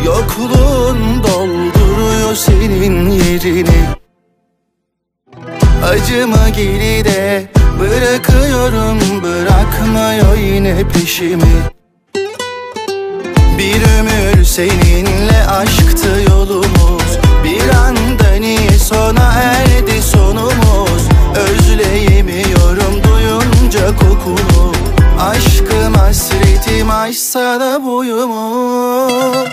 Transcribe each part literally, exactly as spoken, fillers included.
Yokluğun dolduruyor senin yerini. Acımı geride bırakıyorum, bırakmıyor yine peşimi. Bir ömür seninle aşktı yolumuz, bir anda niye sona erdi sonumuz? Özleyemiyorum duyunca kokunu, aşkım hasretim aşsa da boyumu.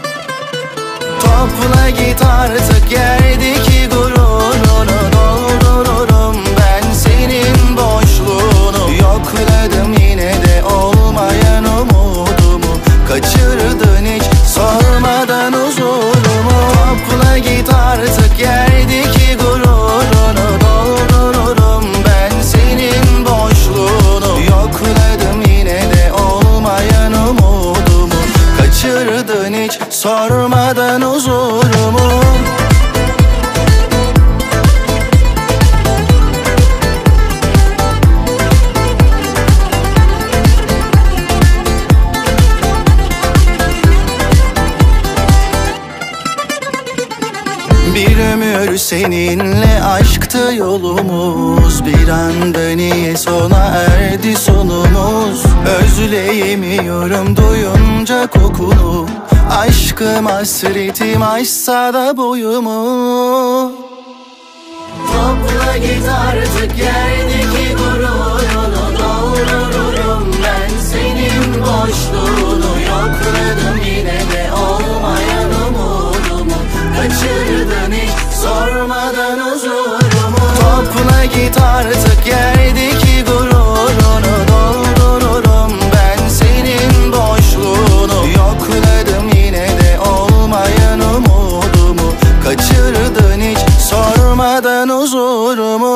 Topla git artık yerdeki gururunu, doldururum ben senin boşluğunu. Yokladım yine de olmayan umudumu, kaçırdın hiç sormadan huzurumu. Topla git artık yerdeki gururunu, doldururum ben senin boşluğunu. Yokladım yine de olmayan umudumu, kaçırdın hiç sormadan huzurumu. Bir ömür seninle aşktı yolumuz, bir anda niye sona erdi sonumuz? Özleyemiyorum duyunca kokunu, aşkım hasretim aşsa da boyumu. Topla git artık yerdeki gururunu, doldururum ben senin boşluğunu. Yokladım yine de olmayan umudumu, kaçırdın hiç sormadan huzurumu. Topla git artık yerdeki gururunu, doldururum ben senin boşluğunu. Yokladım yine de olmayan umudumu, kaçırdın hiç sormadan huzurumu.